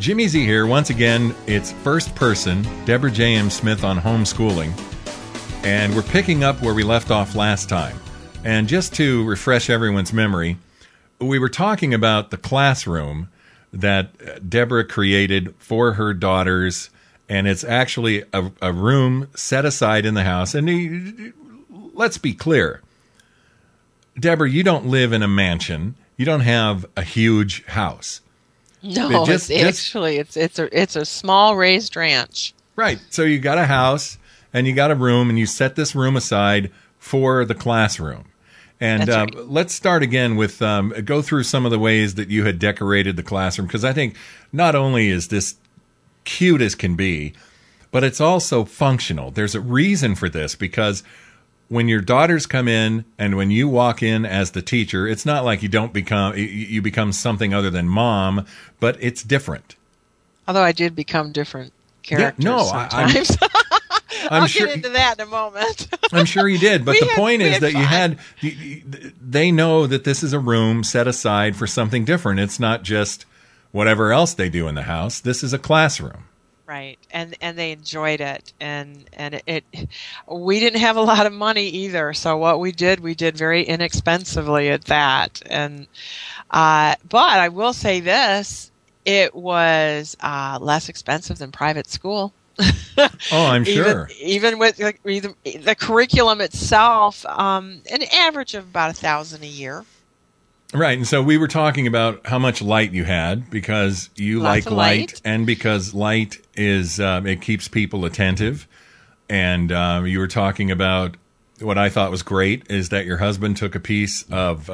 Jimmy Z here. Once again, it's first person, Deborah J.M. Smith on homeschooling. And we're picking up where we left off last time. And just to refresh everyone's memory, we were talking about the classroom that Deborah created for her daughters. And it's actually a room set aside in the house. And let's be clear. Deborah, you don't live in a mansion. You don't have a huge house. No, it's a small raised ranch. Right. So you got a house and you got a room and you set this room aside for the classroom. And That's right. Let's start again with go through some of the ways that you had decorated the classroom, because I think not only is this cute as can be, but it's also functional. There's a reason for this, because when your daughters come in and when you walk in as the teacher, it's not like you become something other than mom, but it's different. Although I did become different characters sometimes. I'll get into that in a moment. I'm sure you did, but the point is that they know that this is a room set aside for something different. It's not just whatever else they do in the house. This is a classroom. Right, and they enjoyed it, and we didn't have a lot of money either, so what we did very inexpensively at that, and but I will say this, it was less expensive than private school. Oh, I'm sure. Even with the curriculum itself, an average of about $1,000 a year. Right, and so we were talking about how much light you had, because you like light, and because light is it keeps people attentive. And you were talking about what I thought was great is that your husband took a piece of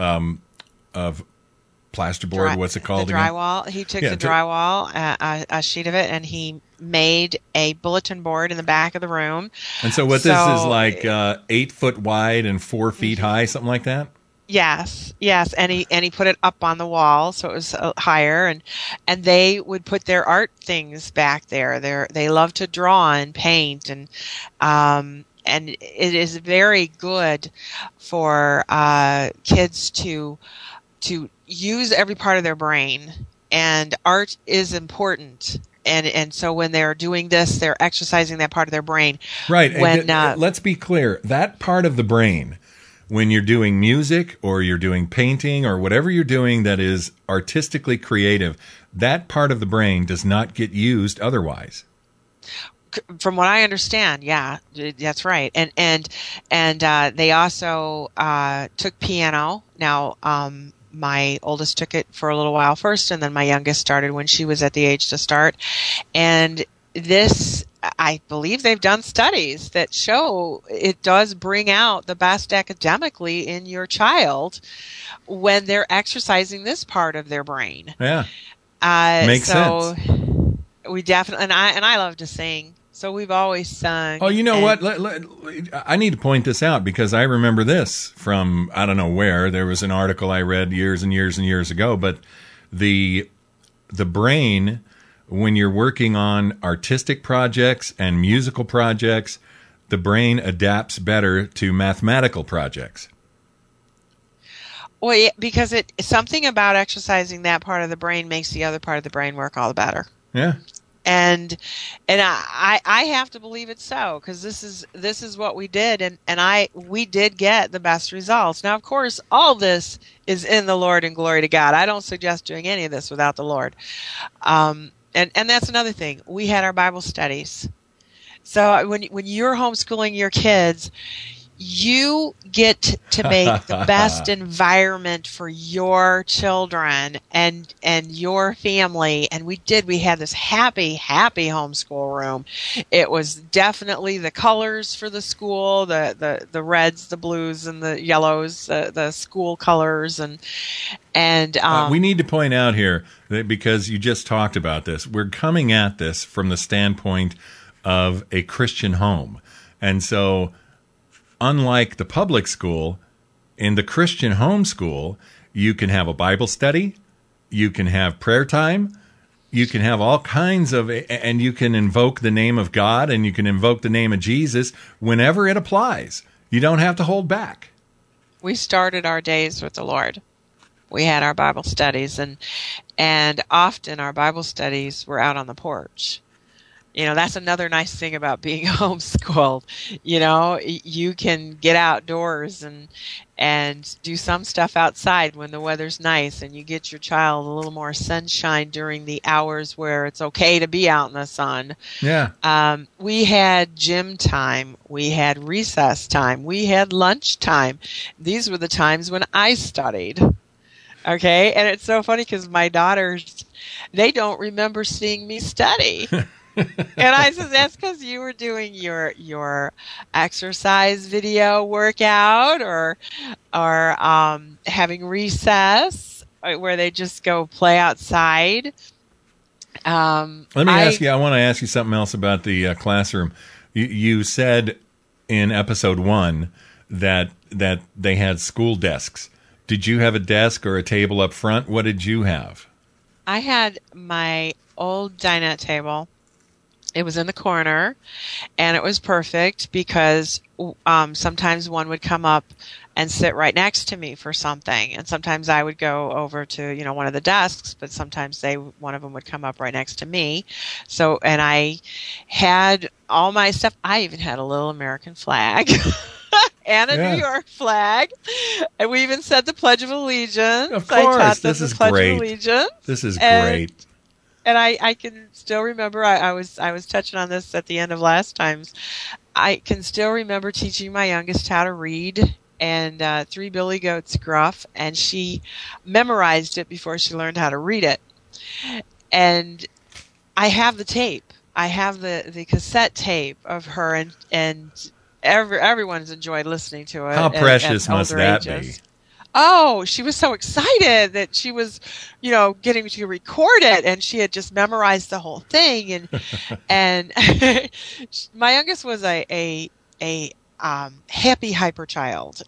plasterboard. What's it called? The drywall. He took the drywall, a sheet of it, and he made a bulletin board in the back of the room. And so this is like 8 foot wide and 4 feet high, something like that. Yes, and he put it up on the wall, so it was higher, and they would put their art things back there. They love to draw and paint, and it is very good for kids to use every part of their brain, and art is important. And so when they're doing this, they're exercising that part of their brain. Right. Let's be clear. That part of the brain, when you're doing music or you're doing painting or whatever you're doing that is artistically creative, that part of the brain does not get used otherwise. From what I understand, yeah, that's right. And they also took piano. Now, my oldest took it for a little while first, and then my youngest started when she was at the age to start. And this, I believe they've done studies that show it does bring out the best academically in your child when they're exercising this part of their brain. Yeah. Makes sense. We definitely, and I love to sing. So we've always sung. Oh, you know what? I need to point this out, because I remember this from, I don't know where. There was an article I read years and years and years ago, but the brain, when you're working on artistic projects and musical projects, the brain adapts better to mathematical projects. Well, yeah, because something about exercising that part of the brain makes the other part of the brain work all the better. Yeah. And I have to believe it's so, because this is what we did, and we did get the best results. Now, of course, all this is in the Lord, and glory to God. I don't suggest doing any of this without the Lord. And that's another thing. We had our Bible studies. So when you're homeschooling your kids, you get to make the best environment for your children and your family. And we had this happy homeschool room. It was definitely the colors for the school, the reds, the blues, and the yellows, the school colors. And we need to point out here that, because you just talked about this, we're coming at this from the standpoint of a Christian home. And so, unlike the public school, in the Christian homeschool, you can have a Bible study, you can have prayer time, you can have all kinds of, and you can invoke the name of God, and you can invoke the name of Jesus whenever it applies. You don't have to hold back. We started our days with the Lord. we had our Bible studies, and often our Bible studies were out on the porch. You know, that's another nice thing about being homeschooled. You know, you can get outdoors and do some stuff outside when the weather's nice, and you get your child a little more sunshine during the hours where it's okay to be out in the sun. Yeah. We had gym time. We had recess time. We had lunch time. These were the times when I studied. Okay. And it's so funny because my daughters, they don't remember seeing me study. And I said, that's because you were doing your exercise video workout or having recess where they just go play outside. Let me ask you, I want to ask you something else about the classroom. You said in episode 1 that they had school desks. Did you have a desk or a table up front? What did you have? I had my old dinette table. It was in the corner, and it was perfect because sometimes one would come up and sit right next to me for something, and sometimes I would go over to one of the desks, but sometimes one of them would come up right next to me. So, and I had all my stuff. I even had a little American flag. And a New York flag. And we even said the Pledge of Allegiance. Of course. I taught them This is the Pledge great. of Allegiance. This is great. And I can still remember, I was touching on this at the end of last time's. I can still remember teaching my youngest how to read and Three Billy Goats Gruff, and she memorized it before she learned how to read it. And I have the tape. I have the cassette tape of her, and everyone's enjoyed listening to it. How precious must that be? Oh, she was so excited that she was, getting to record it, and she had just memorized the whole thing. And my youngest was a happy hyper child.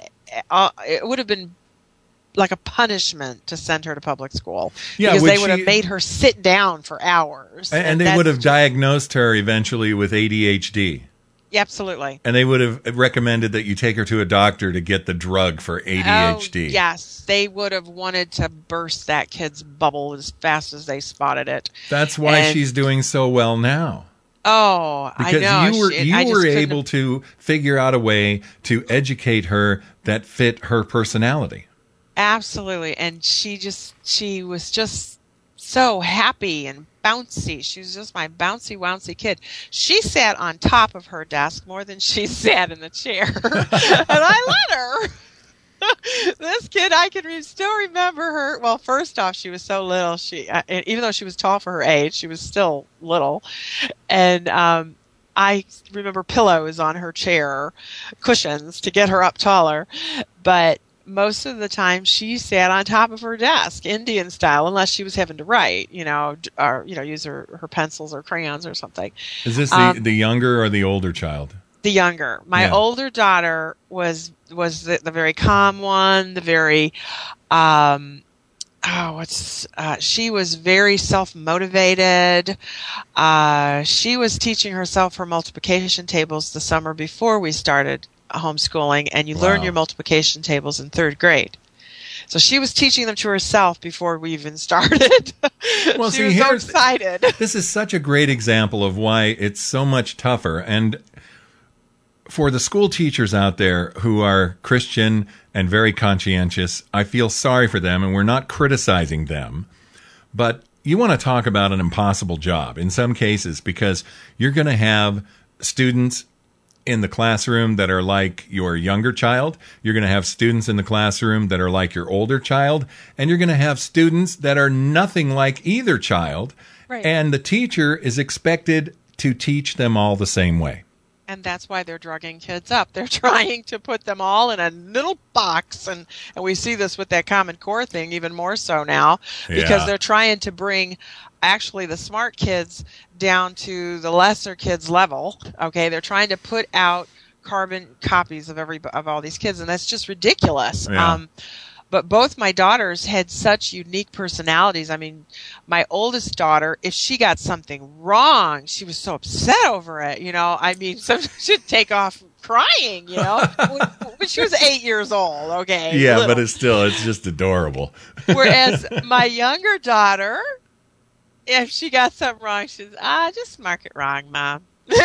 It would have been like a punishment to send her to public school because they would have made her sit down for hours. And they would have diagnosed her eventually with ADHD. Absolutely. And they would have recommended that you take her to a doctor to get the drug for ADHD. Oh, yes. They would have wanted to burst that kid's bubble as fast as they spotted it. That's why she's doing so well now. Oh, because I know. You were able to figure out a way to educate her that fit her personality. Absolutely. And she was just so happy and bouncy. She was just my bouncy, wouncy kid. She sat on top of her desk more than she sat in the chair. And I let her. This kid, I can still remember her. Well, first off, she was so little. Even though she was tall for her age, she was still little. And I remember pillows on her chair, cushions to get her up taller. But most of the time she sat on top of her desk, Indian style, unless she was having to write, or use her pencils or crayons or something. Is this the younger or the older child? The younger. My older daughter was the very calm one, the very she was very self-motivated. She was teaching herself her multiplication tables the summer before we started homeschooling, and you learn your multiplication tables in 3rd grade. So she was teaching them to herself before we even started. Well, she was so excited. This is such a great example of why it's so much tougher. And for the school teachers out there who are Christian and very conscientious, I feel sorry for them, and we're not criticizing them. But you want to talk about an impossible job in some cases, because you're going to have students in the classroom that are like your younger child. You're going to have students in the classroom that are like your older child. And you're going to have students that are nothing like either child. Right. And the teacher is expected to teach them all the same way. And that's why they're drugging kids up. They're trying to put them all in a little box. And we see this with that Common Core thing even more so now, because they're trying to bring actually the smart kids down to the lesser kids level. Okay. They're trying to put out carbon copies of all these kids. And that's just ridiculous. Yeah. But both my daughters had such unique personalities. I mean, my oldest daughter, if she got something wrong, she was so upset over it. I mean, sometimes she'd take off crying, when she was 8 years old. Okay. Yeah, little. but it's just adorable. Whereas my younger daughter, if she got something wrong, she's, just mark it wrong, Mom.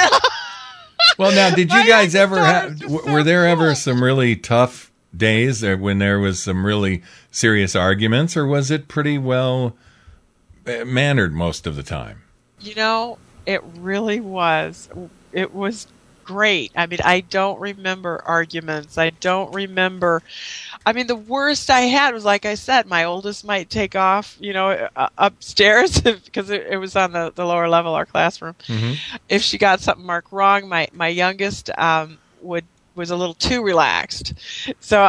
Well, now, did you guys ever were there cool. ever some really tough days when there was some really serious arguments, or was it pretty well mannered most of the time? It really was. It was great. I mean, I don't remember arguments. I don't remember. I mean, the worst I had was, like I said, my oldest might take off, upstairs because it was on the lower level, our classroom. Mm-hmm. If she got something marked wrong, my youngest was a little too relaxed. So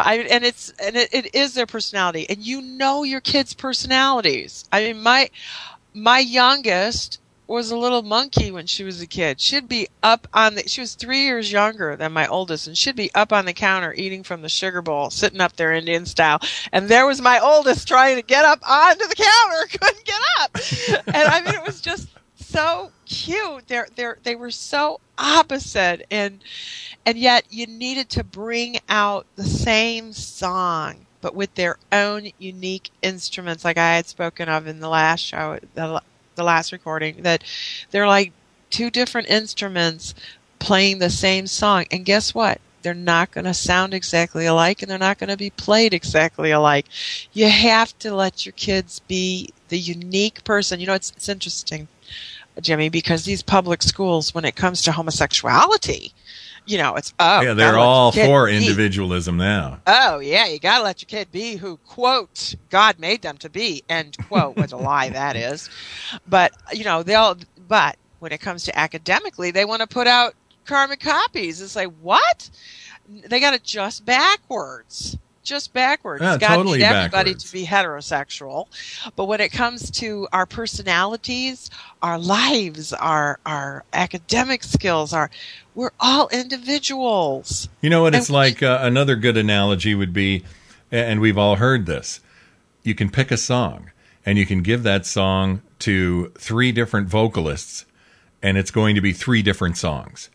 it is their personality, and your kids' personalities. I mean, my youngest was a little monkey when she was a kid. She'd be she was 3 years younger than my oldest, and she'd be up on the counter eating from the sugar bowl, sitting up there Indian style. And there was my oldest trying to get up onto the counter, couldn't get up. And I mean, it was just so cute. They were so opposite, and yet you needed to bring out the same song, but with their own unique instruments, like I had spoken of in the last show, the last recording, that they're like two different instruments playing the same song. And guess what? They're not going to sound exactly alike, and they're not going to be played exactly alike. You have to let your kids be the unique person. It's interesting, Jimmy, because these public schools, when it comes to homosexuality, it's, they're all for individualism now. Oh, yeah, you got to let your kid be who, quote, God made them to be, end quote, what a lie that is. But, but when it comes to academically, they want to put out carbon copies. It's like, what? They got it just backwards. Yeah, God totally made everybody backwards. to be heterosexual. But when it comes to our personalities, our lives, our academic skills, we're all individuals. You know what? It's like another good analogy would be, and we've all heard this, you can pick a song, and you can give that song to 3 different vocalists, and it's going to be 3 different songs.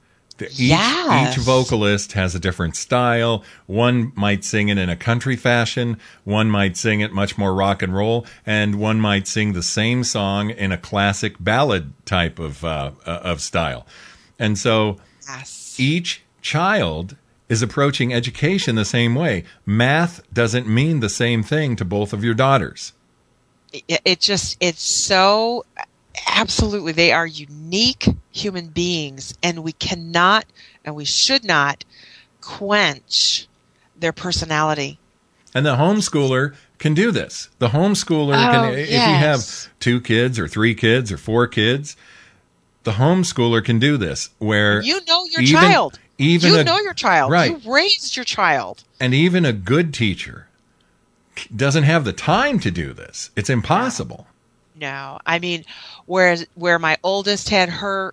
Each vocalist has a different style. One might sing it in a country fashion. One might sing it much more rock and roll. And one might sing the same song in a classic ballad type of style. And so each child is approaching education the same way. Math doesn't mean the same thing to both of your daughters. It's so... Absolutely. They are unique human beings, and we cannot and we should not quench their personality. And the homeschooler can do this. The homeschooler can, if you have 2 kids or 3 kids or 4 kids, the homeschooler can do this where your child. Know your child. Right. You raised your child. And even a good teacher doesn't have the time to do this. It's impossible. No, I mean, where my oldest had her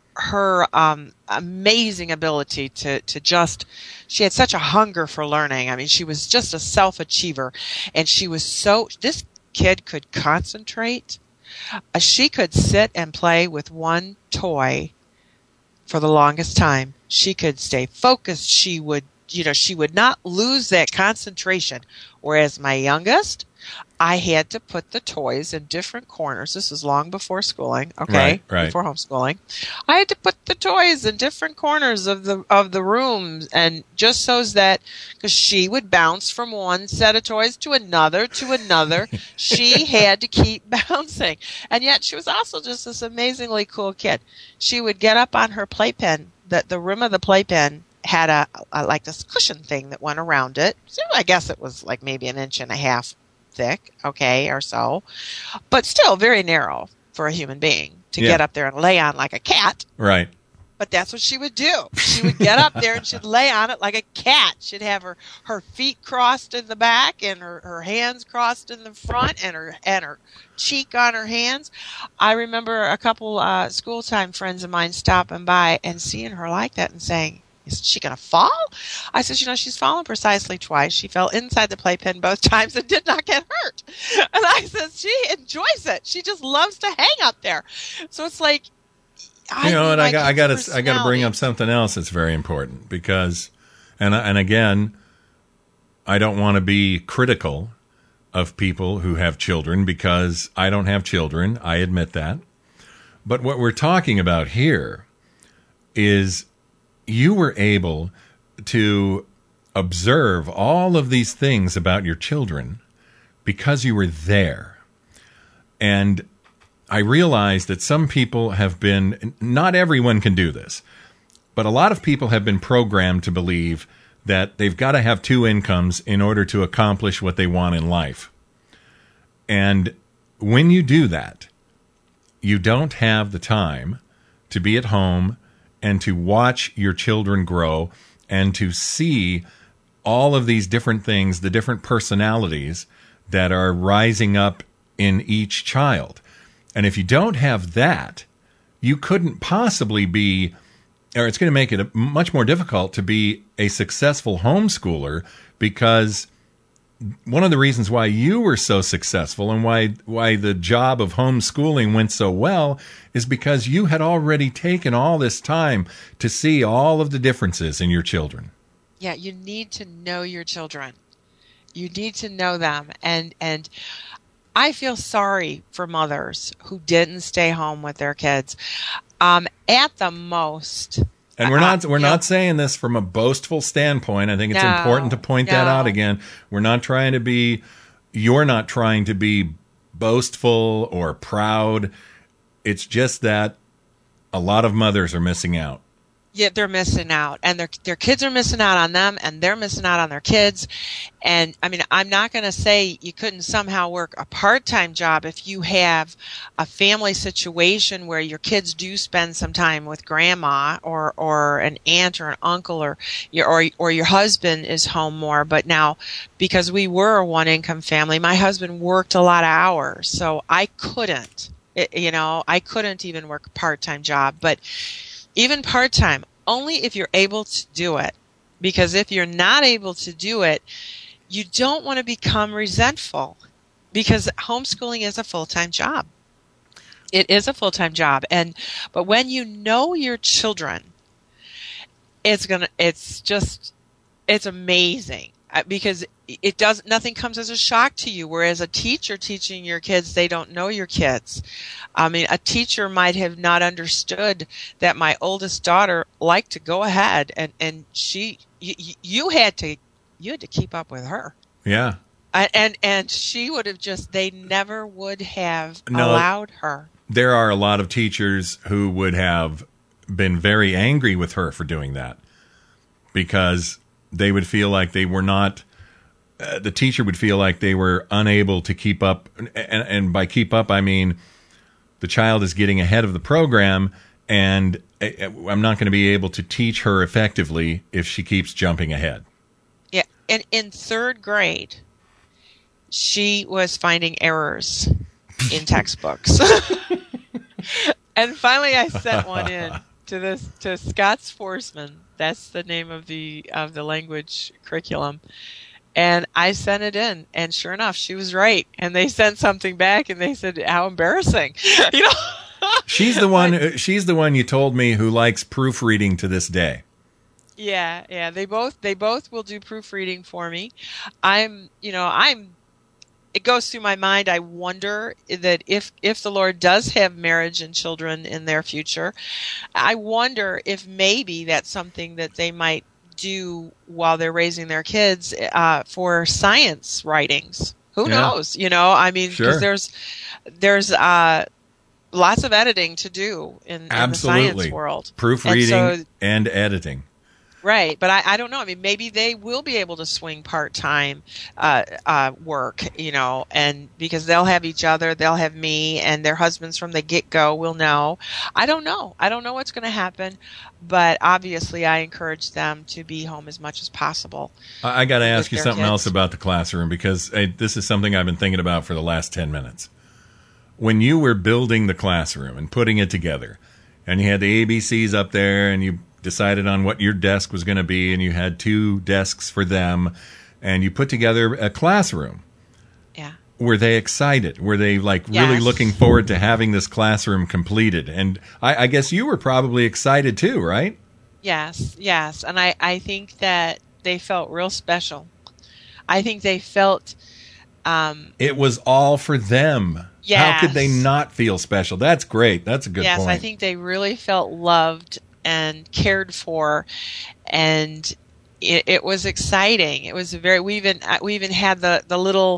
amazing ability to just, she had such a hunger for learning. I mean, she was just a self-achiever, and this kid could concentrate. She could sit and play with one toy for the longest time. She could stay focused. She would not lose that concentration. Whereas my youngest, I had to put the toys in different corners. This was long before schooling, okay? Right. Before homeschooling. I had to put the toys in different corners of the rooms, and just so that, because she would bounce from one set of toys to another, she had to keep bouncing. And yet she was also just this amazingly cool kid. She would get up on her playpen, the rim of the playpen had a like this cushion thing that went around it. So I guess it was like maybe 1.5 inches thick, okay, or so, but still very narrow for a human being to get up there and lay on like a cat. Right. But that's what she would do. She would get up there and she'd lay on it like a cat. She'd have her feet crossed in the back and her hands crossed in the front and her cheek on her hands. I remember a couple school time friends of mine stopping by and seeing her like that and saying, He said, she going to fall? I said, she's fallen precisely twice. She fell inside the playpen both times and did not get hurt. And I said, she enjoys it. She just loves to hang up there. So it's like, I got to bring up something else that's very important because, and again, I don't want to be critical of people who have children because I don't have children. I admit that. But what we're talking about here is you were able to observe all of these things about your children because you were there. And I realize that some people have been, not everyone can do this, but a lot of people have been programmed to believe that they've got to have two incomes in order to accomplish what they want in life. And when you do that, you don't have the time to be at home and to watch your children grow and to see all of these different things, the different personalities that are rising up in each child. And if you don't have that, you couldn't possibly be, or it's going to make it much more difficult to be a successful homeschooler, because one of the reasons why you were so successful and why the job of homeschooling went so well is because you had already taken all this time to see all of the differences in your children. Yeah, you need to know your children. You need to know them. And I feel sorry for mothers who didn't stay home with their kids. At the most, and we're not saying this from a boastful standpoint. I think it's important to point that out again. You're not trying to be boastful or proud. It's just that a lot of mothers are missing out. Yeah, they're missing out, and their kids are missing out on them, and they're missing out on their kids. And I mean, I'm not going to say you couldn't somehow work a part-time job if you have a family situation where your kids do spend some time with grandma or an aunt or an uncle, or your husband is home more. But now, because we were a one-income family, my husband worked a lot of hours, so I couldn't. I couldn't even work a part-time job, but even part-time, only if you're able to do it. Because if you're not able to do it, you don't want to become resentful, because homeschooling is a full-time job. It is a full-time job. But when you know your children, it's amazing. Because nothing comes as a shock to you. Whereas a teacher teaching your kids, they don't know your kids. I mean, a teacher might have not understood that my oldest daughter liked to go ahead, and you had to keep up with her. Yeah. And she would have they never would have allowed her. There are a lot of teachers who would have been very angry with her for doing that, because they would feel like they were not, the teacher would feel like they were unable to keep up. And by keep up, I mean the child is getting ahead of the program, and I'm not going to be able to teach her effectively if she keeps jumping ahead. Yeah. And in third grade, she was finding errors in textbooks. And finally I sent one in to Scott Sforsman. That's the name of the language curriculum. And I sent it in, and sure enough, she was right. And they sent something back, and they said, "How embarrassing!" She's the one you told me who likes proofreading to this day. Yeah. They both will do proofreading for me. It goes through my mind. I wonder that if the Lord does have marriage and children in their future, I wonder if maybe that's something that they might do while they're raising their kids for science writings. Who knows? I mean, because there's lots of editing to do in the science world. Proofreading and editing. Right, but I don't know. I mean, maybe they will be able to swing part-time work, and because they'll have each other, they'll have me, and their husbands from the get-go will know. I don't know. I don't know what's going to happen, but obviously I encourage them to be home as much as possible. I got to ask you something else about the classroom, because this is something I've been thinking about for the last 10 minutes. When you were building the classroom and putting it together, and you had the ABCs up there, and you decided on what your desk was going to be, and you had 2 desks for them, and you put together a classroom. Yeah. Were they excited? Were they like really Yes. looking forward to having this classroom completed? And I guess you were probably excited too, right? Yes, yes. And I think that they felt real special. I think they felt It was all for them. How could they Yes. not feel special? That's great. That's a good yes, point. I think they really felt loved and cared for, and it was exciting. It was we even had the little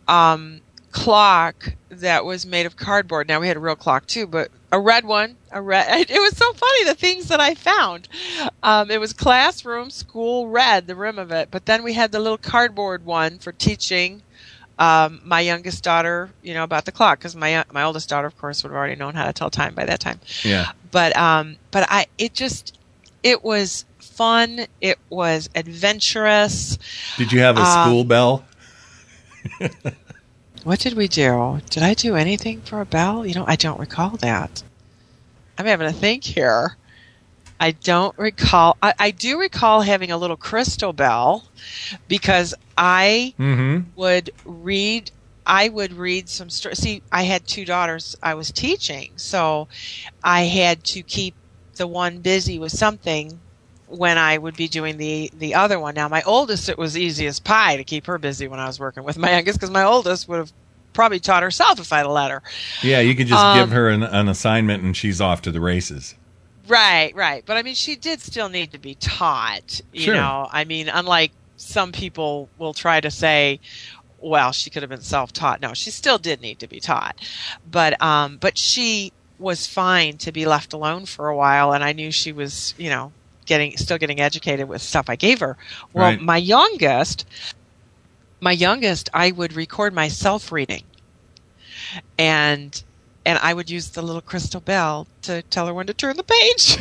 clock that was made of cardboard. Now we had a real clock too, but a red one. It was so funny, the things that I found. It was classroom, school, red, the rim of it. But then we had the little cardboard one for teaching my youngest daughter, about the clock, because my oldest daughter, of course, would have already known how to tell time by that time. Yeah. But it was fun. It was adventurous. Did you have a school bell? What did we do? Did I do anything for a bell? I don't recall that. I'm having to think here. I don't recall. I do recall having a little crystal bell, because I would read. I would read some stories. See, I had 2 daughters I was teaching, so I had to keep the one busy with something when I would be doing the other one. Now, my oldest, it was easy as pie to keep her busy when I was working with my youngest, because my oldest would have probably taught herself if I'd have let her. Yeah, you could just give her an assignment and she's off to the races. Right. But I mean, she did still need to be taught, Sure. I mean, unlike some people will try to say, well, she could have been self-taught. No, she still did need to be taught. But she was fine to be left alone for a while, and I knew she was, still getting educated with stuff I gave her. Well, Right. my youngest, I would record myself reading. And I would use the little crystal bell to tell her when to turn the page.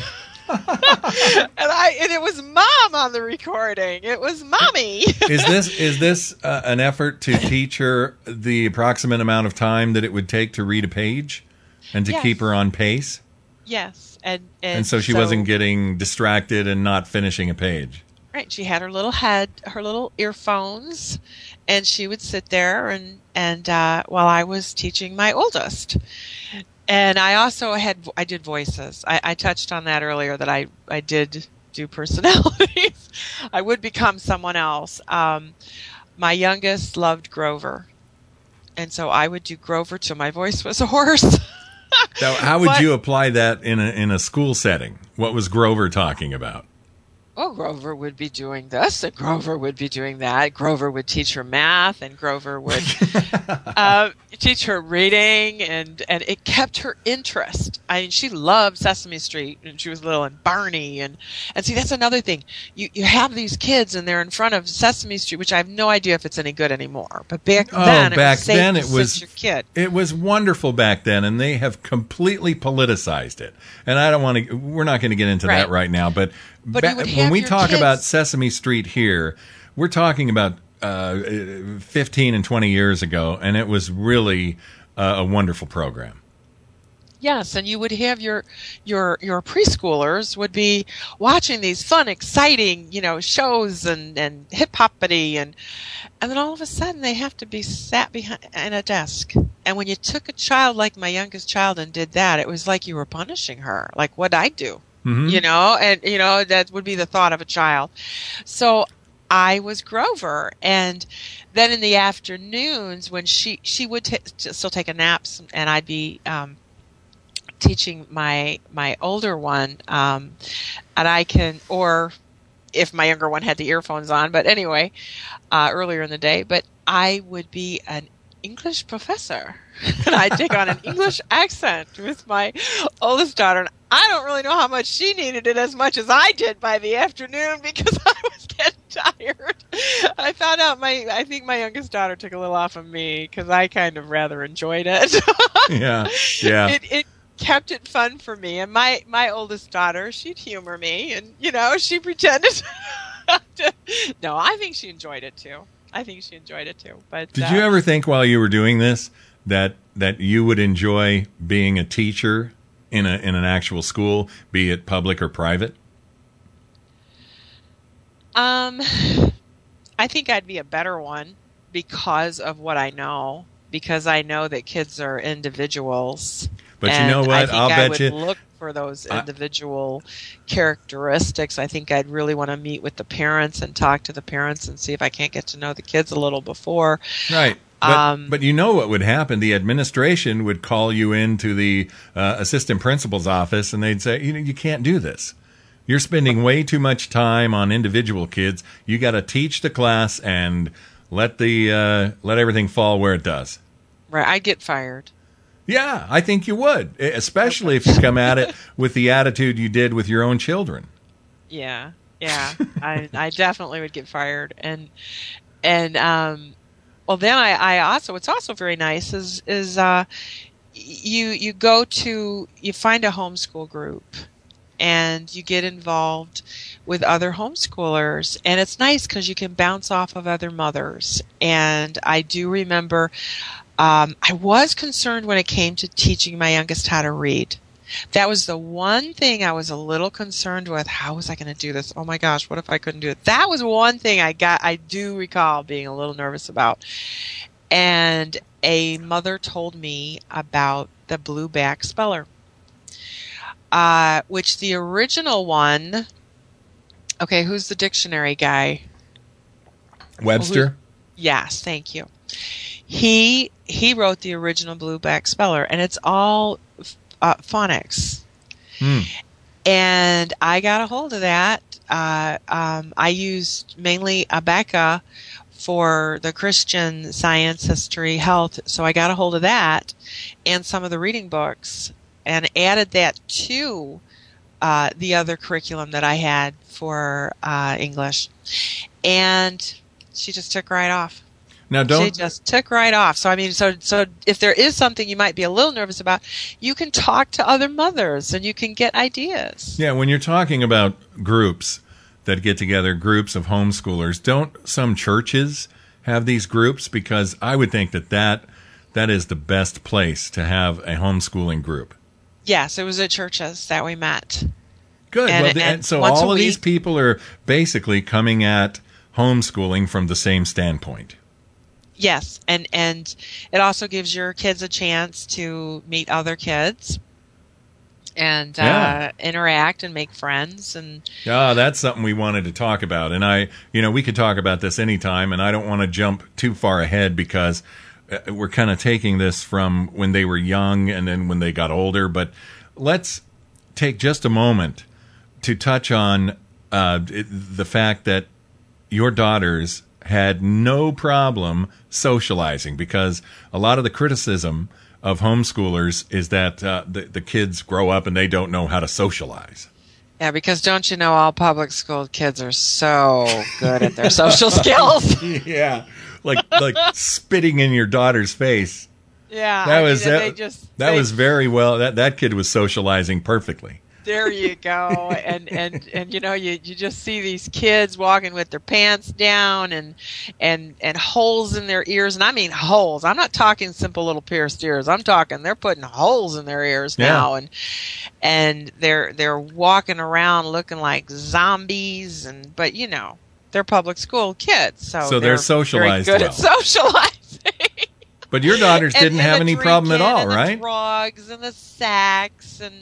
and it was Mom on the recording. It was Mommy. Is this an effort to teach her the approximate amount of time that it would take to read a page, and to Yes. keep her on pace? Yes, And so she wasn't getting distracted and not finishing a page. Right. She had her little earphones, and she would sit there and while I was teaching my oldest. And I also I did voices. I touched on that earlier, that I did do personalities. I would become someone else. My youngest loved Grover, and so I would do Grover till my voice was hoarse. So how would you apply that in a school setting? What was Grover talking about? Oh, Grover would be doing this, and Grover would be doing that. Grover would teach her math, and Grover would teach her reading, and it kept her interest. I mean, she loved Sesame Street when she was little, and Barney, and see, that's another thing. You have these kids, and they're in front of Sesame Street, which I have no idea if it's any good anymore. But back then, it was your kid. It was wonderful back then, and they have completely politicized it. And I don't want to. We're not going to get into that right now, but when we talk about Sesame Street here, we're talking about 15 and 20 years ago, and it was really a wonderful program. Yes, and you would have your preschoolers would be watching these fun, exciting, shows and hip hoppity, and then all of a sudden they have to be sat behind in a desk. And when you took a child like my youngest child and did that, it was like you were punishing her. Like, what'd I do? And that would be the thought of a child. So I was Grover, and then in the afternoons when she would still take a naps, and I'd be teaching my older one, and I can, or if my younger one had the earphones on, but anyway, earlier in the day, but I would be an English professor, and I'd take on an English accent with my oldest daughter, and I don't really know how much she needed it as much as I did by the afternoon, because I was getting tired. I found out I think my youngest daughter took a little off of me, because I kind of rather enjoyed it. Yeah. It kept it fun for me, and my oldest daughter, she'd humor me, and she pretended to. No, I think she enjoyed it too. But did you ever think while you were doing this that you would enjoy being a teacher in an actual school, be it public or private? Um, I think I'd be a better one because of what I know. Because I know that kids are individuals. But you know what? I'll bet you. Look for those individual characteristics. I think I'd really want to meet with the parents and talk to the parents and see if I can't get to know the kids a little before. Right. But you know what would happen? The administration would call you into the assistant principal's office, and they'd say, you can't do this. You're spending way too much time on individual kids. You got to teach the class and let everything fall where it does. Right. I'd get fired. Yeah, I think you would, especially if you come at it with the attitude you did with your own children. Yeah. I definitely would get fired. Well, then I also, what's also very nice is you find a homeschool group and you get involved with other homeschoolers, and it's nice because you can bounce off of other mothers. And I do remember, I was concerned when it came to teaching my youngest how to read. That was the one thing I was a little concerned with. How was I going to do this? Oh my gosh, what if I couldn't do it? That was one thing I do recall being a little nervous about. And a mother told me about the Blueback Speller, which the original one, okay, who's the dictionary guy? Webster? Yes, thank you. He wrote the original Blueback Speller, and it's all phonics. And I got a hold of that. I used mainly Abeka for the Christian science, history, health. So I got a hold of that and some of the reading books and added that to the other curriculum that I had for English. And she just took right off. She just took right off. So, I mean, so if there is something you might be a little nervous about, you can talk to other mothers and you can get ideas. Yeah, when you're talking about groups that get together, groups of homeschoolers, don't some churches have these groups? Because I would think that is the best place to have a homeschooling group. Yes, it was at churches that we met. Good. And so all of these people are basically coming at homeschooling from the same standpoint. Yes, and it also gives your kids a chance to meet other kids and interact and make friends. And that's something we wanted to talk about. And we could talk about this anytime, and I don't want to jump too far ahead because we're kind of taking this from when they were young and then when they got older. But let's take just a moment to touch on the fact that your daughters had no problem socializing, because a lot of the criticism of homeschoolers is that the kids grow up and they don't know how to socialize. Yeah, because don't you know all public school kids are so good at their social skills? Yeah, like spitting in your daughter's face. Yeah, that was very well. That kid was socializing perfectly. There you go. And you just see these kids walking with their pants down and holes in their ears. And I mean holes. I'm not talking simple little pierced ears. I'm talking they're putting holes in their ears now. And they're walking around looking like zombies. But they're public school kids. So they're socialized very good at socializing. But your daughters didn't have any problem at all, right? The drugs and the sex and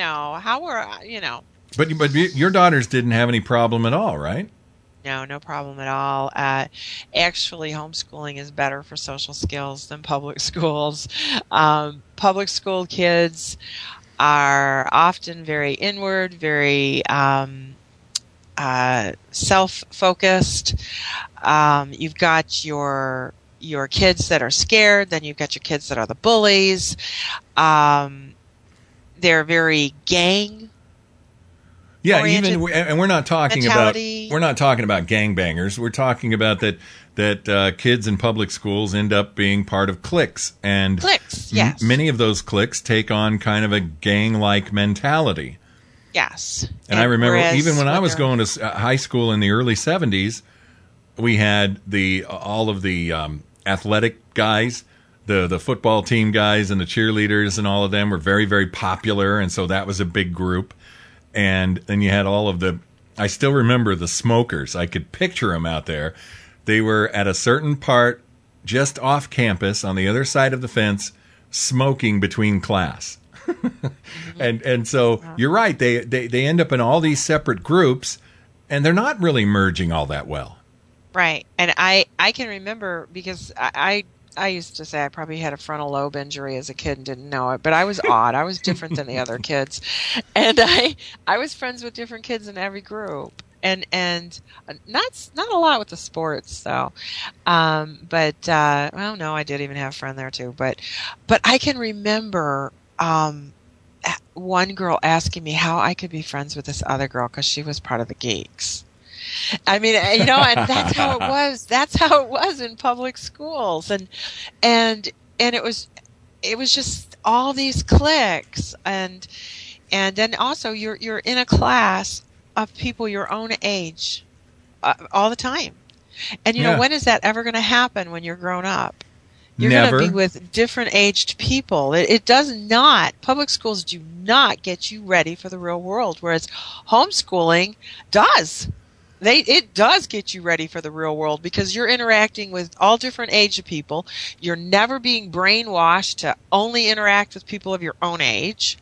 But your daughters didn't have any problem at all, right? No problem at all. Actually, homeschooling is better for social skills than public schools. Public school kids are often very inward, very self-focused. You've got your kids that are scared, then you've got your kids that are the bullies. They're very gang. Yeah, and we're not talking about gangbangers. We're talking about that kids in public schools end up being part of cliques, and yes. Many of those cliques take on kind of a gang-like mentality. Yes, and I remember even when I was going to high school in the early '70s, we had all of the athletic guys. The football team guys and the cheerleaders and all of them were very, very popular, and so that was a big group. And then you had all of the I still remember the smokers. I could picture them out there. They were at a certain part just off campus on the other side of the fence, smoking between class. And so you're right. They end up in all these separate groups, and they're not really merging all that well. Right. And I can remember, because I used to say I probably had a frontal lobe injury as a kid and didn't know it, but I was odd. I was different than the other kids. And I was friends with different kids in every group. And not a lot with the sports though. But well, no, I did even have a friend there too. But I can remember one girl asking me how I could be friends with this other girl because she was part of the geeks. I mean, and that's how it was. That's how it was in public schools, and it was just all these cliques, and then also you're in a class of people your own age all the time, and when is that ever going to happen when you're grown up? You're going to be with different aged people. It does not. Public schools do not get you ready for the real world, whereas homeschooling does. It does get you ready for the real world because you're interacting with all different age of people. You're never being brainwashed to only interact with people of your own age.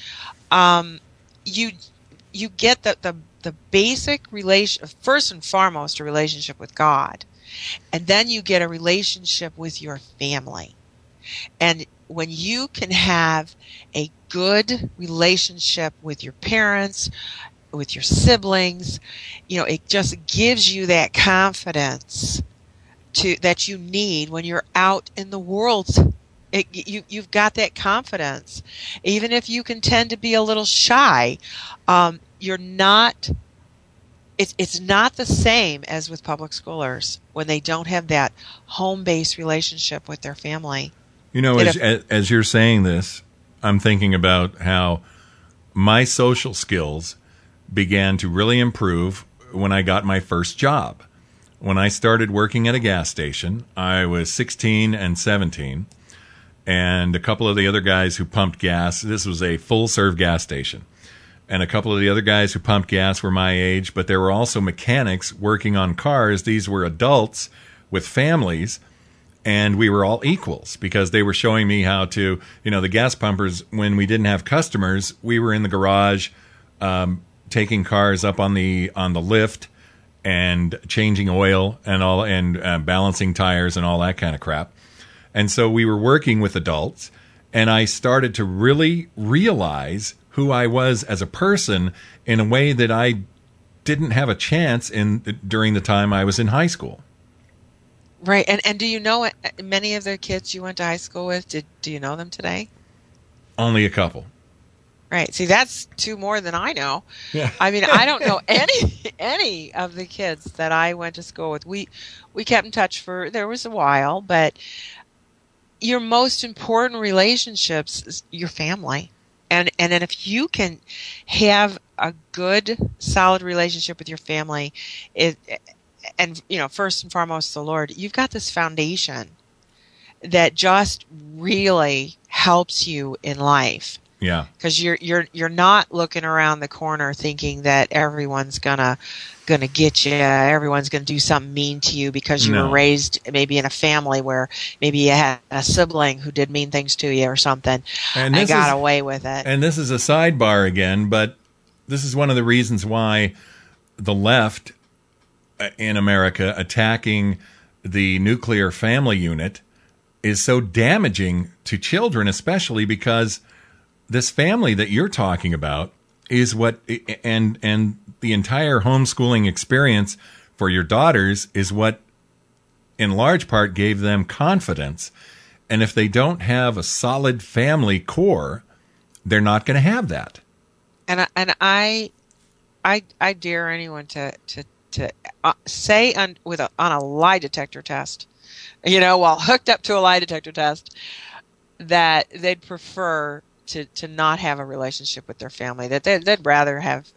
You get the basic relation, first and foremost, a relationship with God, and then you get a relationship with your family. And when you can have a good relationship with your parents, with your siblings, it just gives you that confidence that you need when you're out in the world. You've got that confidence, even if you can tend to be a little shy. You're not. It's not the same as with public schoolers when they don't have that home-based relationship with their family. As you're saying this, I'm thinking about how my social skills began to really improve when I got my first job. When I started working at a gas station, I was 16 and 17, and a couple of the other guys who pumped gas, this was a full-serve gas station, and a couple of the other guys who pumped gas were my age, but there were also mechanics working on cars. These were adults with families, and we were all equals because they were showing me how to, the gas pumpers, when we didn't have customers, we were in the garage, taking cars up on the lift and changing oil and all, and balancing tires and all that kind of crap. And so we were working with adults, and I started to really realize who I was as a person in a way that I didn't have a chance during the time I was in high school. Right. And do you know many of the kids you went to high school with? Do you know them today? Only a couple. Right. See, that's two more than I know. Yeah. I mean, I don't know any of the kids that I went to school with. We kept in touch there was a while, but your most important relationships is your family. And then if you can have a good, solid relationship with your family, and first and foremost the Lord, you've got this foundation that just really helps you in life. Yeah. Because you're not looking around the corner thinking that everyone's gonna get you, everyone's gonna do something mean to you because you were raised maybe in a family where maybe you had a sibling who did mean things to you or something and got away with it. And this is a sidebar again, but this is one of the reasons why the left in America attacking the nuclear family unit is so damaging to children, especially because this family that you're talking about is what, and the entire homeschooling experience for your daughters is what, in large part, gave them confidence. And if they don't have a solid family core, they're not going to have that. And I dare anyone to say on a lie detector test, while hooked up to a lie detector test, that they'd prefer to not have a relationship with their family, that they'd rather have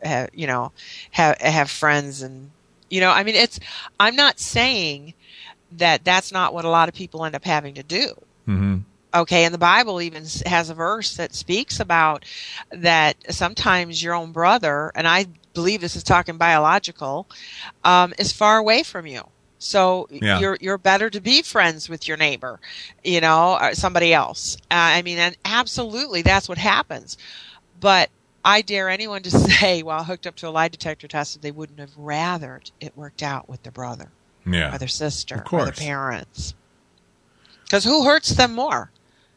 friends. And I mean, I'm not saying that that's not what a lot of people end up having to do. Mm-hmm. Okay, and the Bible even has a verse that speaks about that sometimes your own brother, and I believe this is talking biological, is far away from you. So Yeah. you're better to be friends with your neighbor, or somebody else. I mean, and absolutely, that's what happens. But I dare anyone to say, while hooked up to a lie detector test, that they wouldn't have rathered it worked out with their brother Yeah. or their sister Of course. or their parents. Because who hurts them more?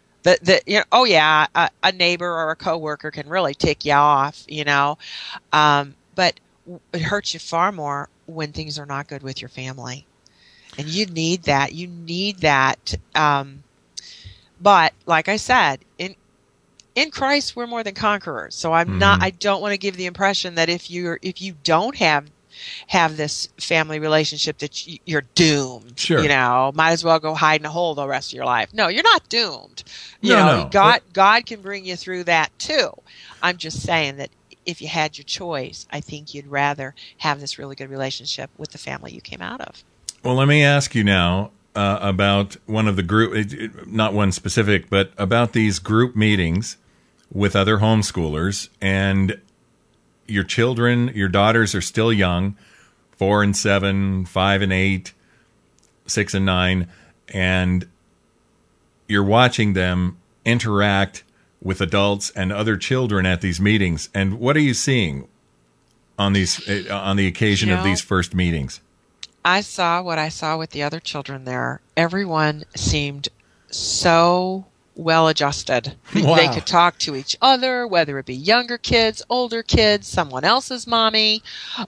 A neighbor or a coworker can really tick you off, but it hurts you far more when things are not good with your family. And you need that. You need that. But like I said, in Christ, we're more than conquerors. So I don't want to give the impression that if you don't have this family relationship that you're doomed. Sure. Might as well go hide in a hole the rest of your life. No, you're not doomed. No. God can bring you through that too. I'm just saying that if you had your choice, I think you'd rather have this really good relationship with the family you came out of. Well, let me ask you now about one of the group, not one specific, but about these group meetings with other homeschoolers, and your children, your daughters are still young, 4 and 7, 5 and 8, 6 and 9, and you're watching them interact with adults and other children at these meetings. And what are you seeing on the occasion of these first meetings? I saw what I saw with the other children there. Everyone seemed so well adjusted. Wow. They could talk to each other, whether it be younger kids, older kids, someone else's mommy.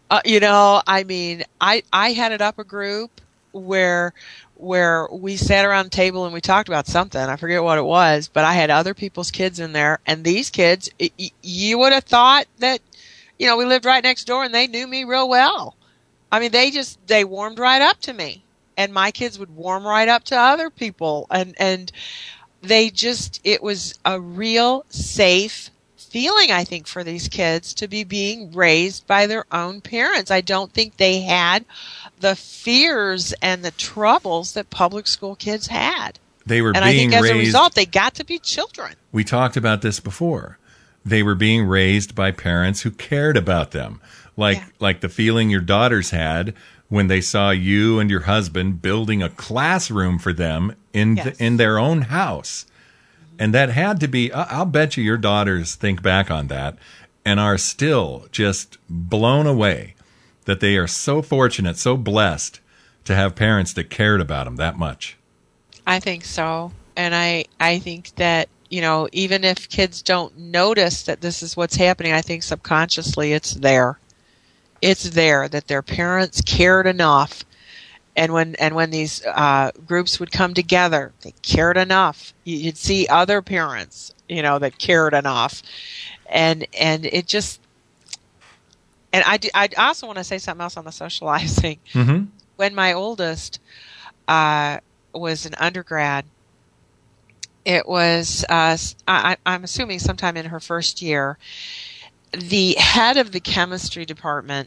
I headed up a group where we sat around the table and we talked about something. I forget what it was, but I had other people's kids in there, and these kids, you would have thought that, we lived right next door and they knew me real well. I mean, they warmed right up to me, and my kids would warm right up to other people, and it was a real safe feeling, I think, for these kids to be being raised by their own parents. I don't think they had the fears and the troubles that public school kids had. They were and being raised. I think as a result, they got to be children. We talked about this before. They were being raised by parents who cared about them. Like the feeling your daughters had when they saw you and your husband building a classroom for them in their own house. And that had to be, I'll bet you your daughters think back on that and are still just blown away that they are so fortunate, so blessed to have parents that cared about them that much. I think so. And I think that, even if kids don't notice that this is what's happening, I think subconsciously it's there. It's there that their parents cared enough, and when these groups would come together, they cared enough. You'd see other parents, that cared enough, and it just. And I also want to say something else on the socializing. Mm-hmm. When my oldest was an undergrad, it was I'm assuming sometime in her first year. The head of the chemistry department,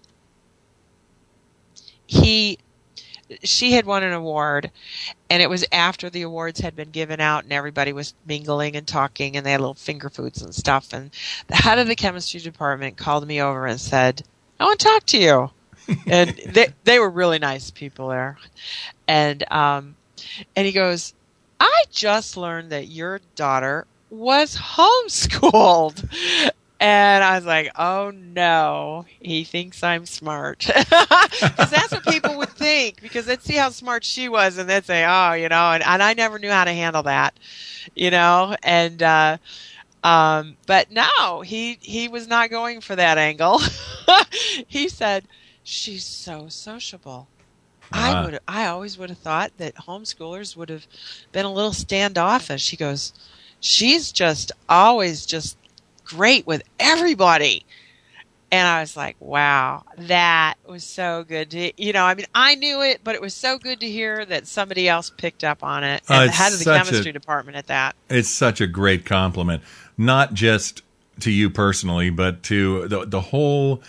she had won an award, and it was after the awards had been given out and everybody was mingling and talking, and they had little finger foods and stuff. And the head of the chemistry department called me over and said, "I want to talk to you." And they were really nice people there. And he goes, "I just learned that your daughter was homeschooled." And I was like, oh no, he thinks I'm smart. Because that's what people would think, because they'd see how smart she was and they'd say, and I never knew how to handle that, and, but no, he was not going for that angle. He said, she's so sociable. I always would have thought that homeschoolers would have been a little standoffish. He goes, she's just always just great with everybody. And I was like, wow, that was so good to, I knew it, but it was so good to hear that somebody else picked up on it. And the head of the chemistry department at that. It's such a great compliment, not just to you personally, but to the whole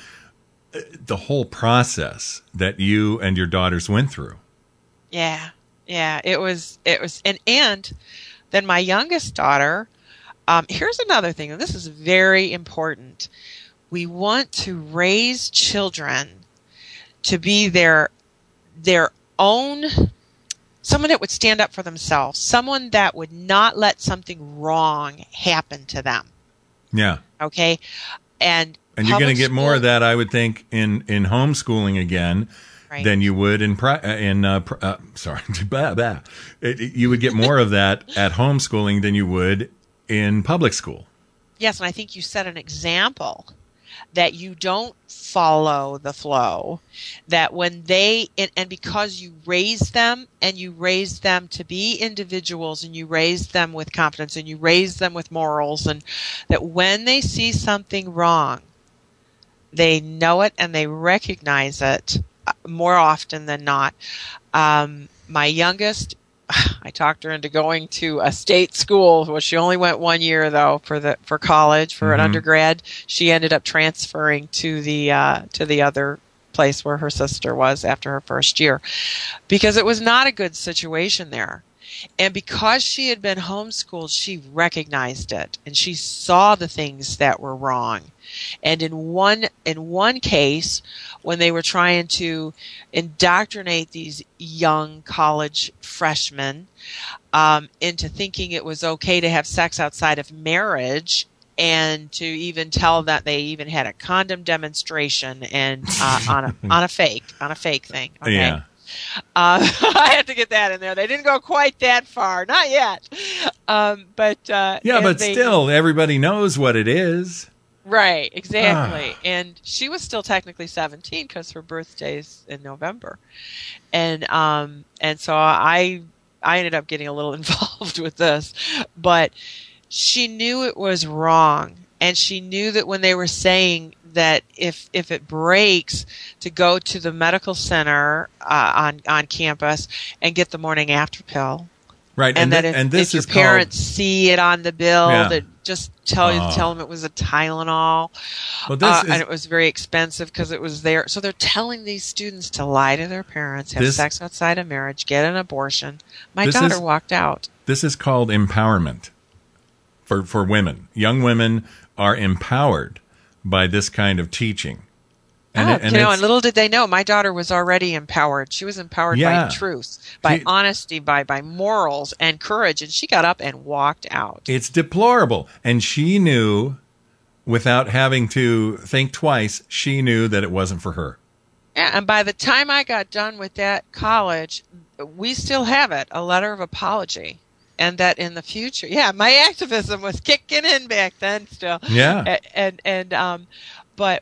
process that you and your daughters went through. Yeah. It was, and Then my youngest daughter, here's another thing, and this is very important. We want to raise children to be their own, someone that would stand up for themselves, someone that would not let something wrong happen to them. Yeah. Okay? And you're going to get more of that, I would think, in homeschooling again. Right. Than you would you would get more of that at homeschooling than you would in public school. Yes, and I think you set an example that you don't follow the flow, that when and because you raise them and you raise them to be individuals and you raise them with confidence and you raise them with morals, and that when they see something wrong, they know it and they recognize it more often than not. My youngest, I talked her into going to a state school. Well, she only went 1 year though for college, for an undergrad. She ended up transferring to the other place where her sister was after her first year, because it was not a good situation there. And because she had been homeschooled, she recognized it and she saw the things that were wrong. And in one case, when they were trying to indoctrinate these young college freshmen into thinking it was okay to have sex outside of marriage, and to even tell that they even had a condom demonstration and on a fake thing. Okay? Yeah. I had to get that in there. They didn't go quite that far, not yet. But still, everybody knows what it is. Right, exactly. And she was still technically 17 because her birthday's in November, and so I ended up getting a little involved with this, but she knew it was wrong, and she knew that when they were saying that if it breaks, to go to the medical center on campus and get the morning after pill. Right, and if your parents see it on the bill, that just tell them it was a Tylenol. Well, and it was very expensive because it was there. So they're telling these students to lie to their parents, have sex outside of marriage, get an abortion. My daughter walked out. This is called empowerment for women. Young women are empowered by this kind of teaching. And little did they know, my daughter was already empowered. She was empowered by truth, by honesty, by morals and courage, and she got up and walked out. It's deplorable. And she knew, without having to think twice, she knew that it wasn't for her. Yeah, and by the time I got done with that college, we still have it, a letter of apology. And that in the future, my activism was kicking in back then still. Yeah. But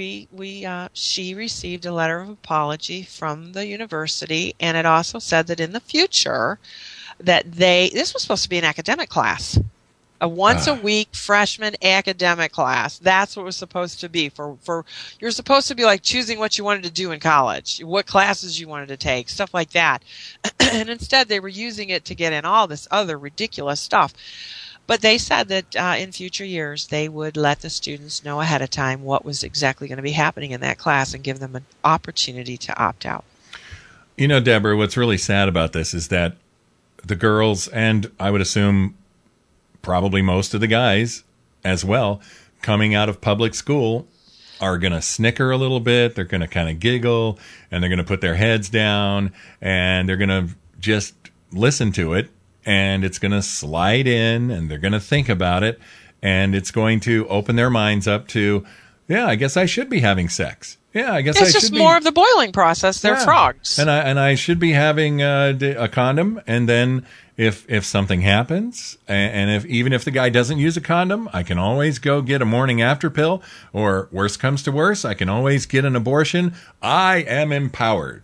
she received a letter of apology from the university, and it also said that in the future that this was supposed to be an academic class, a once a week freshman academic class. That's what it was supposed to be for you're supposed to be like choosing what you wanted to do in college, what classes you wanted to take, stuff like that. And instead they were using it to get in all this other ridiculous stuff. But they said that in future years they would let the students know ahead of time what was exactly going to be happening in that class and give them an opportunity to opt out. You know, Deborah, what's really sad about this is that the girls, and I would assume probably most of the guys as well, coming out of public school are going to snicker a little bit. They're going to kind of giggle, and they're going to put their heads down, and they're going to just listen to it. And it's going to slide in, and they're going to think about it, and it's going to open their minds up to, I guess I should be having sex. Yeah, I guess I should be. It's just more of the boiling process. They're frogs. And I should be having a condom, and then if something happens, and even if the guy doesn't use a condom, I can always go get a morning after pill, or worse comes to worse, I can always get an abortion. I am empowered.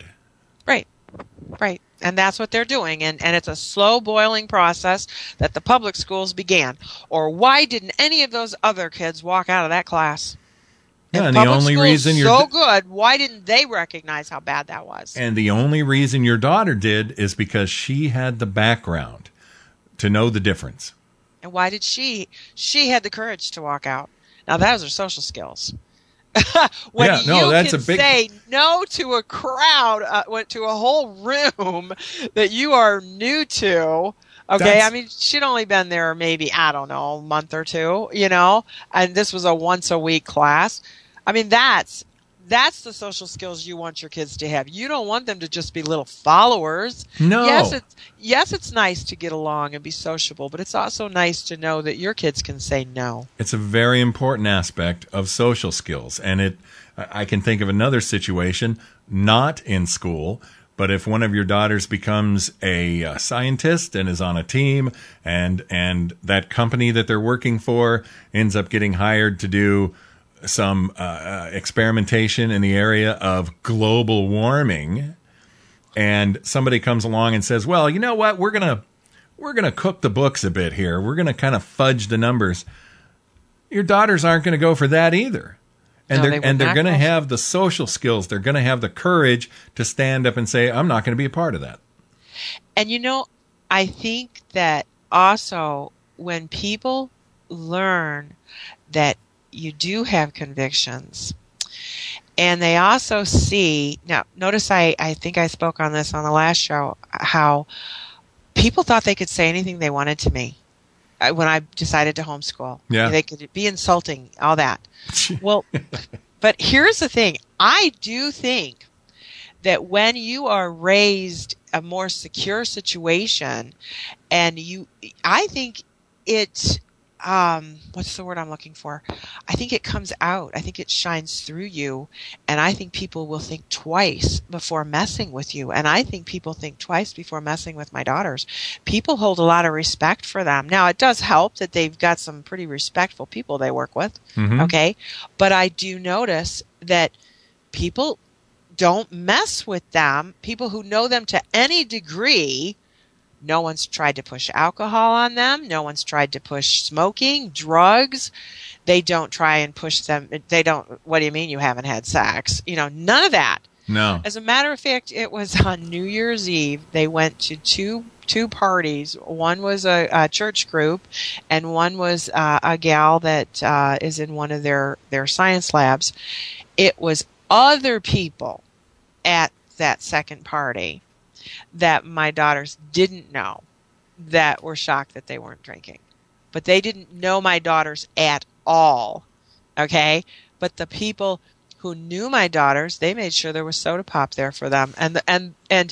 Right. And that's what they're doing. And it's a slow boiling process that the public schools began. Or why didn't any of those other kids walk out of that class? Yeah, and the only reason you're so good, why didn't they recognize how bad that was? And the only reason your daughter did is because she had the background to know the difference. And why did she had the courage to walk out? Now, those are social skills. When say no to a crowd, to a whole room that you are new to, Okay, I mean, she'd only been there maybe, I don't know, a month or two, and this was a once a week class. I mean, that's the social skills you want your kids to have. You don't want them to just be little followers. No. Yes, it's nice to get along and be sociable, but it's also nice to know that your kids can say no. It's a very important aspect of social skills. And I can think of another situation, not in school, but if one of your daughters becomes a scientist and is on a team, and that company that they're working for ends up getting hired to do some experimentation in the area of global warming, and somebody comes along and says, well, you know what, we're gonna cook the books a bit here, we're gonna kind of fudge the numbers, your daughters aren't going to go for that either. And they're going to have the social skills. They're going to have the courage to stand up and say, I'm not going to be a part of that. And I think that also when people learn that you do have convictions, and they also see, now notice I think I spoke on this on the last show, how people thought they could say anything they wanted to me when I decided to homeschool. Yeah. They could be insulting, all that. Well, but here's the thing. I do think that when you are raised a more secure situation, and I think it, what's the word I'm looking for? I think it comes out. I think it shines through you. And I think people will think twice before messing with you. And I think people think twice before messing with my daughters. People hold a lot of respect for them. Now, it does help that they've got some pretty respectful people they work with. Mm-hmm. Okay. But I do notice that people don't mess with them. People who know them to any degree. No one's tried to push alcohol on them. No one's tried to push smoking, drugs. They don't try and push them. They don't, what do you mean you haven't had sex? None of that. No. As a matter of fact, it was on New Year's Eve. They went to two parties. One was a church group, and one was a gal that is in one of their science labs. It was other people at that second party that my daughters didn't know that were shocked that they weren't drinking. But they didn't know my daughters at all. Okay? But the people who knew my daughters, they made sure there was soda pop there for them. And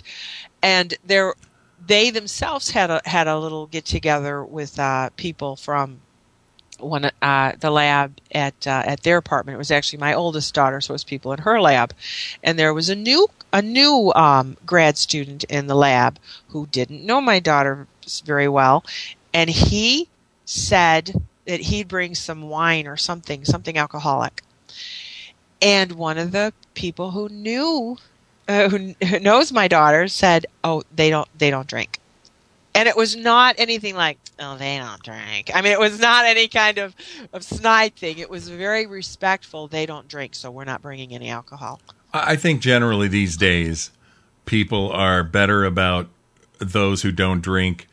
they themselves had a little get together with people from the lab at their apartment. It was actually my oldest daughter, so it was people in her lab. And there was a new grad student in the lab who didn't know my daughter very well, and he said that he'd bring some wine or something alcoholic. And one of the people who knows my daughter said, "Oh, they don't drink." And it was not anything like, "Oh, they don't drink." I mean, it was not any kind of snide thing. It was very respectful. They don't drink, so we're not bringing any alcohol. I think generally these days, people are better about those who don't drink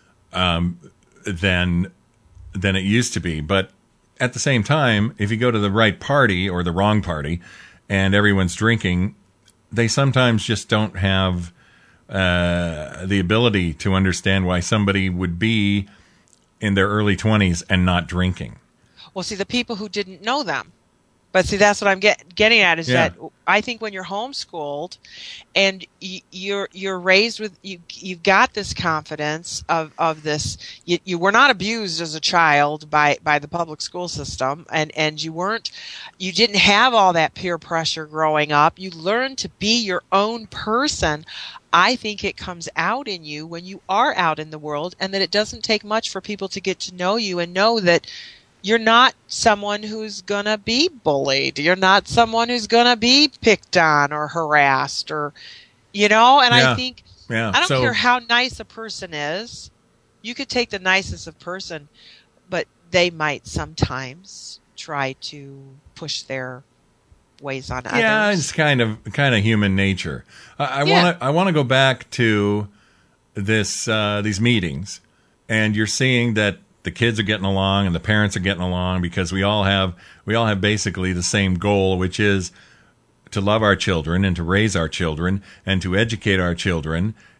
than it used to be. But at the same time, if you go to the right party or the wrong party and everyone's drinking, they sometimes just don't have the ability to understand why somebody would be in their early 20s and not drinking. Well, see, the people who didn't know them. But see, that's what I'm getting at is that I think when you're homeschooled and you're raised with you've got this confidence of this. You were not abused as a child by the public school system, and you didn't have all that peer pressure growing up. You learned to be your own person. I think it comes out in you when you are out in the world, and that it doesn't take much for people to get to know you and know that you're not someone who's going to be bullied. You're not someone who's going to be picked on or harassed or, I think, I don't care how nice a person is. You could take the nicest of person, but they might sometimes try to push their ways on others. Yeah, it's kind of human nature. I want to go back to these meetings, and you're seeing that the kids are getting along and the parents are getting along because we all have basically the same goal, which is to love our children and to raise our children and to educate our children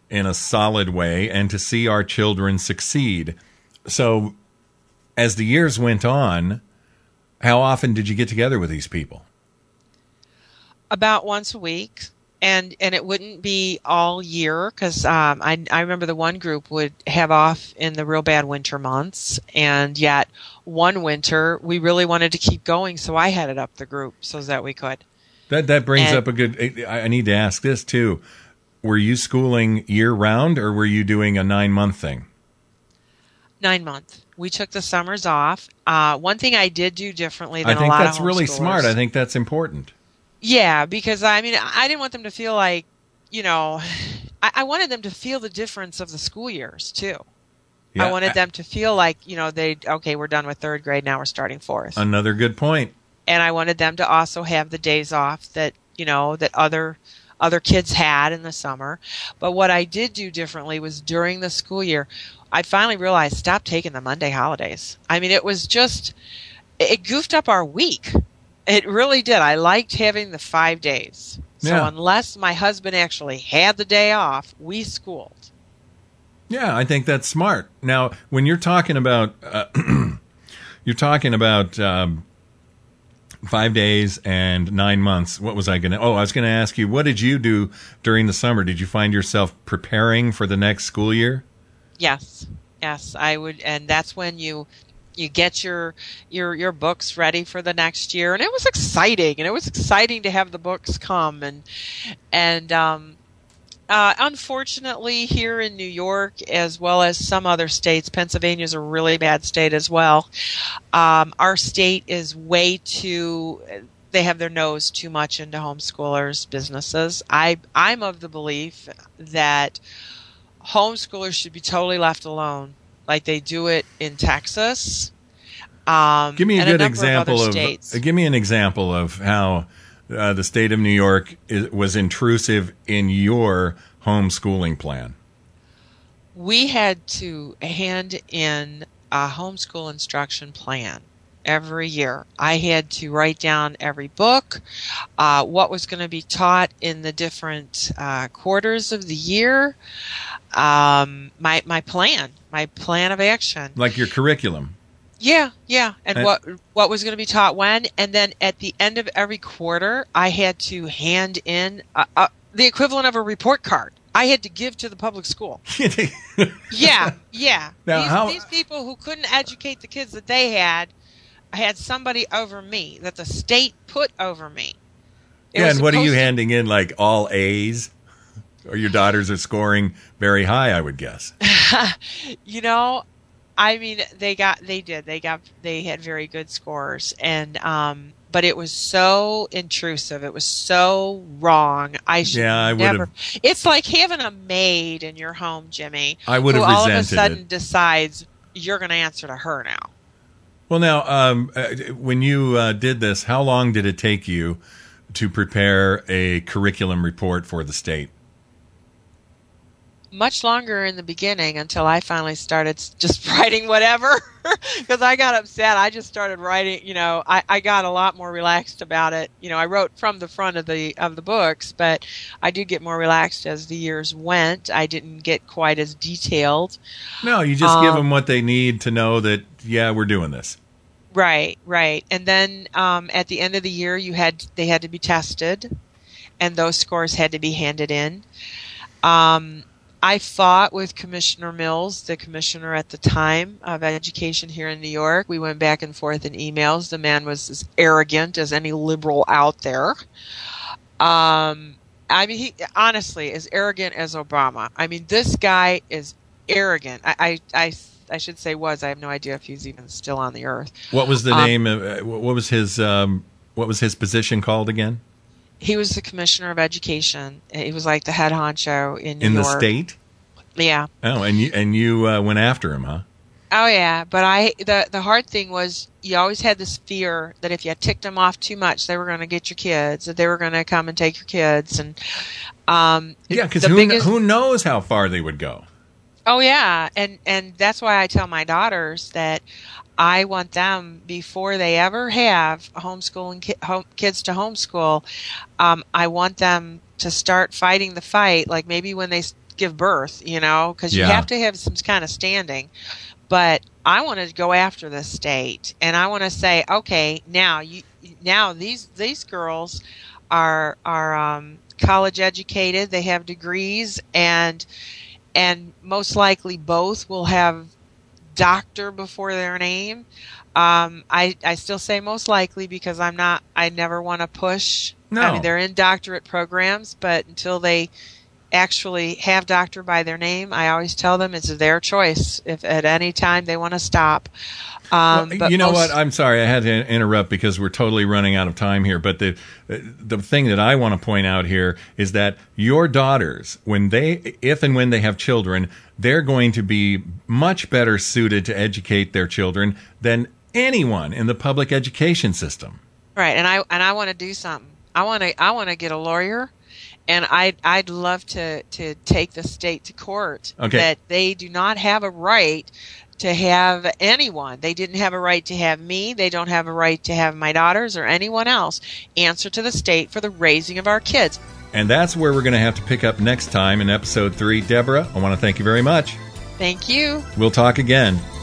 in a solid way and to see our children succeed. So as the years went on, how often did you get together with these people? About once a week. And it wouldn't be all year because I remember the one group would have off in the real bad winter months, and yet one winter we really wanted to keep going, so I headed up the group so that we could. That brings up a good. I need to ask this too: were you schooling year round, or were you doing a 9-month thing? 9 month. We took the summers off. One thing I did do differently than a lot of homeschoolers. I think that's really smart. I think that's important. Yeah, because I didn't want them to feel like, I wanted them to feel the difference of the school years too. Yeah. I wanted them to feel like, we're done with third grade, now we're starting fourth. Another good point. And I wanted them to also have the days off that, that other kids had in the summer. But what I did do differently was during the school year, I finally realized stop taking the Monday holidays. It was just, it goofed up our week. It really did. I liked having the 5 days. So unless my husband actually had the day off, we schooled. Yeah, I think that's smart. Now, when you're talking about 5 days and 9 months, what was I going to? Oh, I was going to ask you, what did you do during the summer? Did you find yourself preparing for the next school year? Yes, I would, and that's when you get your books ready for the next year, and it was exciting. And it was exciting to have the books come. And unfortunately, here in New York, as well as some other states, Pennsylvania's a really bad state as well. Our state is way too. They have their nose too much into homeschoolers' businesses. I'm of the belief that homeschoolers should be totally left alone, like they do it in Texas. Give me a good example of. Give me an example of how the state of New York was intrusive in your homeschooling plan. We had to hand in a homeschool instruction plan every year. I had to write down every book, what was going to be taught in the different quarters of the year. My plan of action. Like your curriculum. Yeah. And what was going to be taught when. And then at the end of every quarter, I had to hand in the equivalent of a report card. I had to give to the public school. Yeah. Now, these people who couldn't educate the kids that they had somebody over me, that the state put over me. And what are you handing in, like all A's? Or your daughters are scoring very high, I would guess. They had very good scores, and but it was so intrusive. It was so wrong. I never. It's like having a maid in your home, Jimmy. I would have resented it. All of a sudden decides you're going to answer to her now. Well, now, when you did this, how long did it take you to prepare a curriculum report for the state? Much longer in the beginning, until I finally started just writing whatever, because I got upset. I just started writing. I got a lot more relaxed about it. I wrote from the front of the books, but I did get more relaxed as the years went. I didn't get quite as detailed. No, you just give them what they need to know that we're doing this. Right. And then at the end of the year, they had to be tested, and those scores had to be handed in. I fought with Commissioner Mills, the commissioner at the time of education here in New York. We went back and forth in emails. The man was as arrogant as any liberal out there. He honestly is arrogant as Obama. This guy is arrogant. I should say was. I have no idea if he's even still on the earth. What was the name? What was his position called again? He was the commissioner of education. He was like the head honcho in New York. In the state? Yeah. Oh, and you went after him, huh? Oh yeah, but the hard thing was you always had this fear that if you ticked them off too much, they were going to get your kids, that they were going to come and take your kids, and because who knows how far they would go? Oh yeah, and that's why I tell my daughters that I want them, before they ever have homeschooling kids to homeschool, I want them to start fighting the fight. Like maybe when they give birth, because you Yeah. have to have some kind of standing. But I want to go after the state, and I want to say, okay, now these girls are college educated, they have degrees, and most likely both will have doctor before their name. I still say most likely because I never want to push. No. I mean, they're in doctorate programs, but until they actually have doctor by their name, I always tell them it's their choice if at any time they want to stop. But you know what? I'm sorry, I had to interrupt because we're totally running out of time here. But the thing that I want to point out here is that your daughters, if and when they have children, they're going to be much better suited to educate their children than anyone in the public education system. Right, and I want to do something. I want to get a lawyer. And I'd love to take the state to court that they do not have a right to have anyone. They didn't have a right to have me. They don't have a right to have my daughters or anyone else answer to the state for the raising of our kids. And that's where we're going to have to pick up next time in episode 3. Deborah, I want to thank you very much. Thank you. We'll talk again.